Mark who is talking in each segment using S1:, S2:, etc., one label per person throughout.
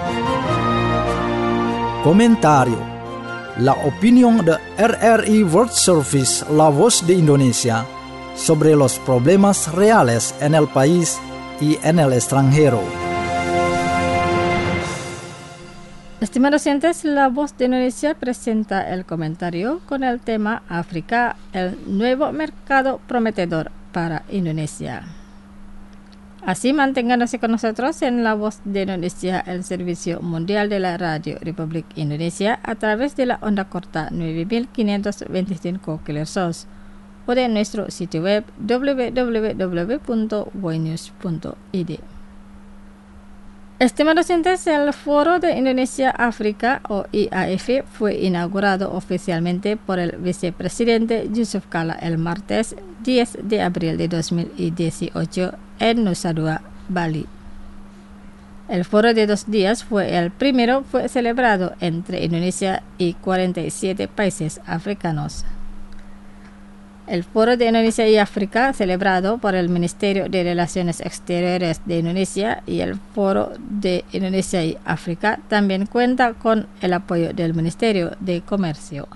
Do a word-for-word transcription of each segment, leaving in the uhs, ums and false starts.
S1: Comentario. La opinión de R R I World Service, la voz de Indonesia, sobre los problemas reales en el país y en el extranjero.
S2: Estimados oyentes, la voz de Indonesia presenta el comentario con el tema África, el nuevo mercado prometedor para Indonesia. Así manténganse con nosotros en la voz de Indonesia, el servicio mundial de la Radio Republik Indonesia, a través de la onda corta nueve mil quinientos veinticinco kilohertz o de nuestro sitio web w w w punto voinews punto i d. Estimados oyentes, el Foro de Indonesia-África o I A F fue inaugurado oficialmente por el vicepresidente Yusuf Kala el martes diez de abril de dos mil dieciocho en Nusa Dua, Bali. El foro de dos días fue el primero fue celebrado entre Indonesia y cuarenta y siete países africanos. El Foro de Indonesia y África, celebrado por el Ministerio de Relaciones Exteriores de Indonesia, y el Foro de Indonesia y África también cuenta con el apoyo del Ministerio de Comercio.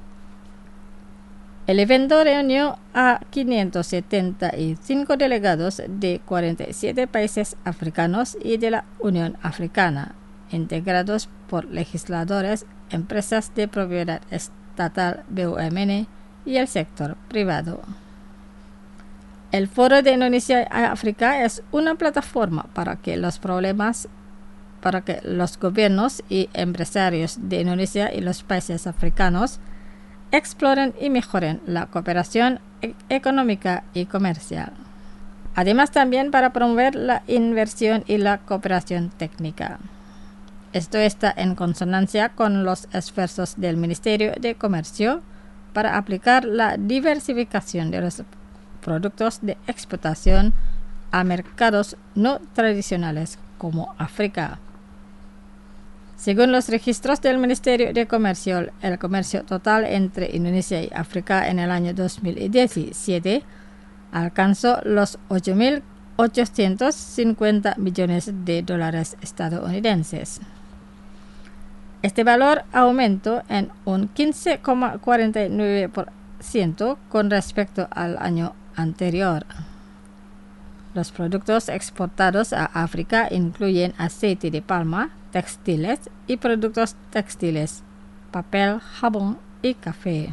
S2: El evento reunió a quinientos setenta y cinco delegados de cuarenta y siete países africanos y de la Unión Africana, integrados por legisladores, empresas de propiedad estatal B U M N y el sector privado. El Foro de Indonesia y África es una plataforma para que los problemas, para que los gobiernos y empresarios de Indonesia y los países africanos exploren y mejoren la cooperación e- económica y comercial. Además, también para promover la inversión y la cooperación técnica. Esto está en consonancia con los esfuerzos del Ministerio de Comercio para aplicar la diversificación de los productos de exportación a mercados no tradicionales como África. Según los registros del Ministerio de Comercio, el comercio total entre Indonesia y África en el año dos mil diecisiete alcanzó los ocho mil ochocientos cincuenta millones de dólares estadounidenses. Este valor aumentó en un quince coma cuarenta y nueve por ciento con respecto al año anterior. Los productos exportados a África incluyen aceite de palma, textiles y productos textiles, papel, jabón y café.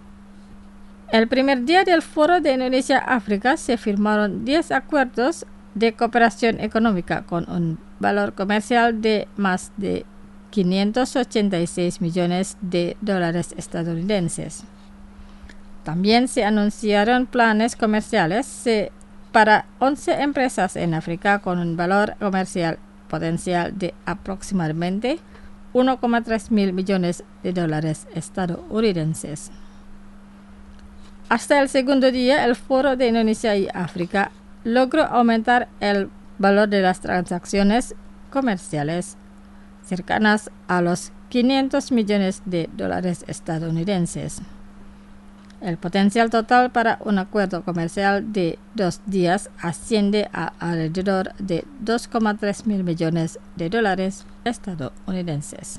S2: El primer día del Foro de Indonesia-África se firmaron diez acuerdos de cooperación económica con un valor comercial de más de quinientos ochenta y seis millones de dólares estadounidenses. También se anunciaron planes comerciales para once empresas en África con un valor comercial potencial de aproximadamente uno coma tres mil millones de dólares estadounidenses. Hasta el segundo día, el Foro de Indonesia y África logró aumentar el valor de las transacciones comerciales cercanas a los quinientos millones de dólares estadounidenses. El potencial total para un acuerdo comercial de dos días asciende a alrededor de dos coma tres mil millones de dólares estadounidenses.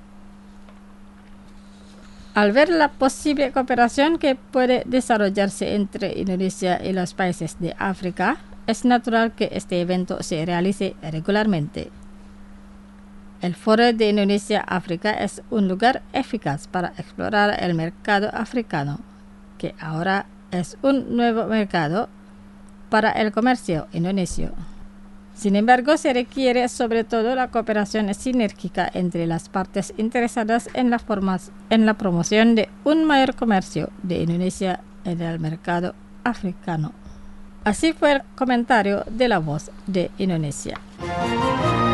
S2: Al ver la posible cooperación que puede desarrollarse entre Indonesia y los países de África, es natural que este evento se realice regularmente. El Foro de Indonesia-África es un lugar eficaz para explorar el mercado africano, que ahora es un nuevo mercado para el comercio indonesio. Sin embargo, se requiere sobre todo la cooperación sinérgica entre las partes interesadas en la, formas, en la promoción de un mayor comercio de Indonesia en el mercado africano. Así fue el comentario de la voz de Indonesia.